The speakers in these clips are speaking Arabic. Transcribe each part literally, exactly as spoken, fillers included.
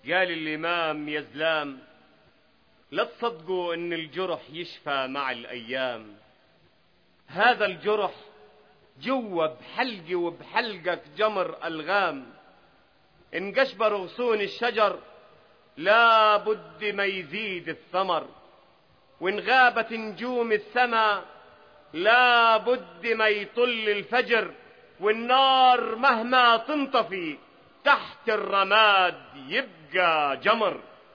قال الإمام يا زلام لا تصدقوا إن الجرح يشفى مع الأيام. هذا الجرح جوا بحلقي وبحلقك جمر ألغام. إن قشبر غصون الشجر لا بد ما يزيد الثمر، وإن غابت نجوم السما لا بد ما يطل الفجر، والنار مهما تنطفي تحت الرماد يبقى جمر.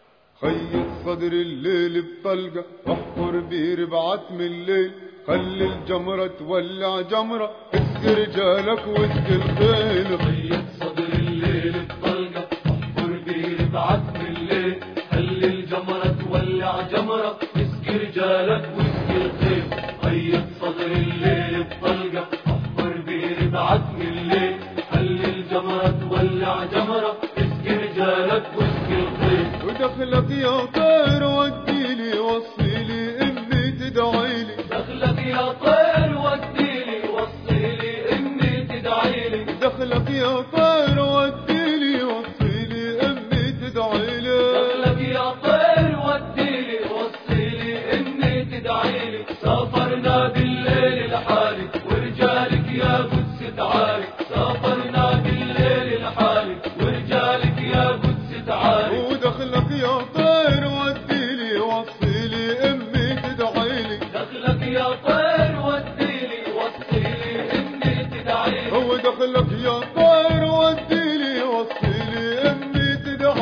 خيط صدر الليل بطلقة احفر بير بعتم الليل، خلي الجمرة تولع جمرة اسقي رجالك واسقي الخيل. خيط صدر الليل بطلقة احفر بير بعتم الليل، خلي الجمرة تولع جمرة اسقي رجالك واسقي الخيل. خيط صدر الليل بطلقة احفر بير بعتم الليل، خلي الجمرة تولع جمرة اسقي رجالك واسقي الخيل. ودخلك يا طير وديلي وصيلي امي تدعيلي، دخلك يا طير وديلي وصيلي امي تدعيلي، دخلك يا طير وديلي وصيلي امي تدعيلي، دخلك يا طير وديلي وصيلي امي تدعيلي. سافرنا بالليل لحالي ورجالك يا قدس تعالي، سافرنا بالليل لحالي ورجالك يا قدس تعالي. ودخلك يا طير وديلي وصيلي امي تدعيلي، دخلك يا طير وديلي وصيلي امي تدعيلي، ودخلك يا طير وديلي وصيلي امي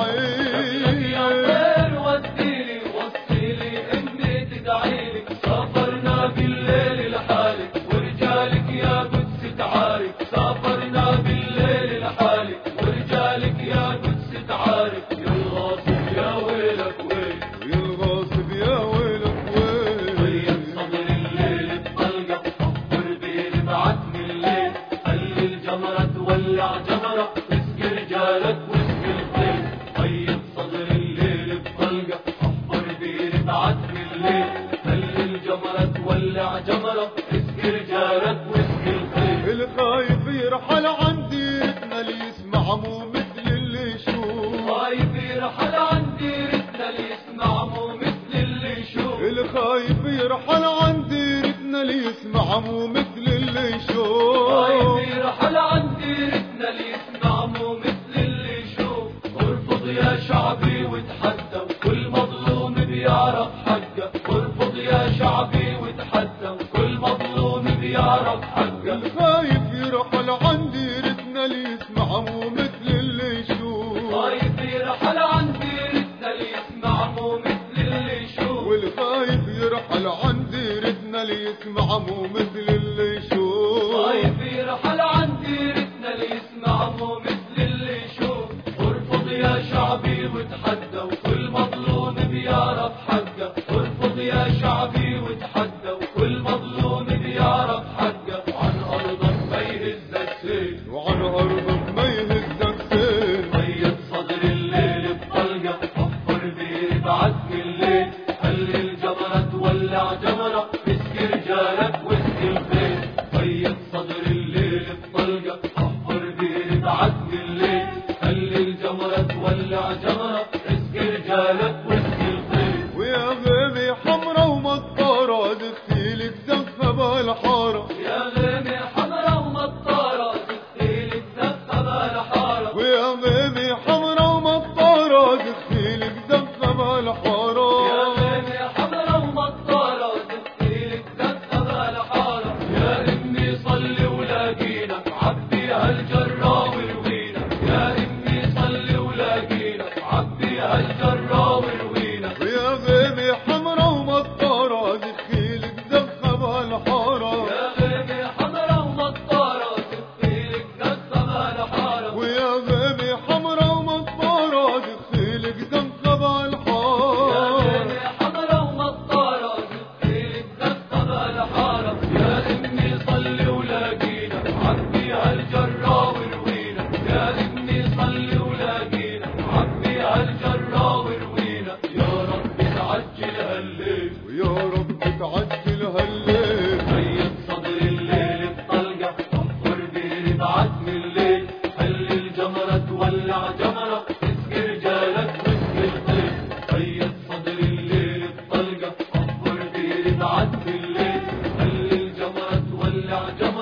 دخلك يا تدعيلي. طير وديلي وصيلي امي تدعيلي. سافرنا بالليل لحالي ورجالك يا قدس تعالي، سافرنا بالليل لحالي ورجالك يا قدس تعالي. يا الغاصب يا ويلك ويل، يا الغاصب يا ويلك ويل. خيط صدر الليل بطلقة احفر بير بعتم الليل، خلي الجمرة تولع جمرة اسقي رجالك واسقي الخيل. خيط صدر الليل بطلقة احفر بير بعتم الليل، خلي الجمرة تولع جمرة اسقي رجالك واسقي الخيل. الخايف يرحل عن ديرتنا ليسمع مو مثل اللي يشوف، خايف يرحل عن ديرتنا ليسمع مو مثل اللي يشوف، الخايف يرحل عن ديرتنا ليسمع مو مثل اللي يشوف. خايف يرحل عن ديرتنا ليسمع مو مثل اللي يشوف. ارفض يا شعبي وتحدى وكل مظلوم بيعرف حقه، ارفض يا شعبي وتحدى وكل مظلوم بيعرف حقه. الخايف يرحل عن ديرتنا ليسمع مو مثل اللي يشوف، خايف يرحل عن ديرتنا ليسمع مو مثل اللي يشوف، والخايف يرحل عن ديرتنا ليسمع مو مثل اللي يشوف. خايف يرحل عن ديرتنا ليسمع مو مثل اللي يشوف. ارفض يا شعبي وتحدى وكل مظلوم بيعرف حقه، ارفض يا شعبي وتحدى وكل مظلوم بيعرف حقه. وعن ارضك ما يهزك سيل، وعن أرضك ما يهزك سيل. خيط صدر الليل بطلقة احفر بير بعتم الليل، خلي الجمرة تولع جمرة اسقي رجالك واسقي الخيل. خيط صدر الليل بطلقة احفر بير بعتم الليل، خلي الجمرة تولع جمرة اسقي رجالك واسقي الخيل. ويا غيمي حمرا ومطارة دختيلك زفة بالحارة، يا غيمي حمرا ومطارة دختيلك زفة بالحارة، ويا غيمي حمرا ومطارة دختيلك زفة بالحارة. يا غيمي حمرا ومطارة دختيلك زفة بالحارة. يا امي صلي ولاقينا عبيها الجرة وروينا، يا امي صلي ولاقينا عبيها الجرة وروينا. ويا غيمي حمرا ومطارة دختيلك زفة بالحارة، يا غيمي حمرا ومطارة دختيلك زفة بالحارة، ويا غيمي حمرا ومطارة دختيلك زفة بالحارة. يا غيمي حمرا ومطارة دختيلك زفة بالحارة. يا امي صلي ولاقينا عبيها الجرة وروينا، يا امي صلي ولاقينا عبيها الجرة وروينا.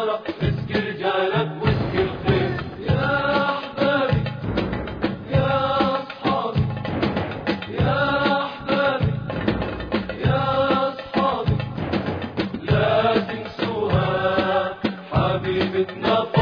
جمرة مسك رجالك واسك الخيل. يا أحبابي يا أصحابي يا أحبابي يا أصحابي لا تنسوها حبيبتنا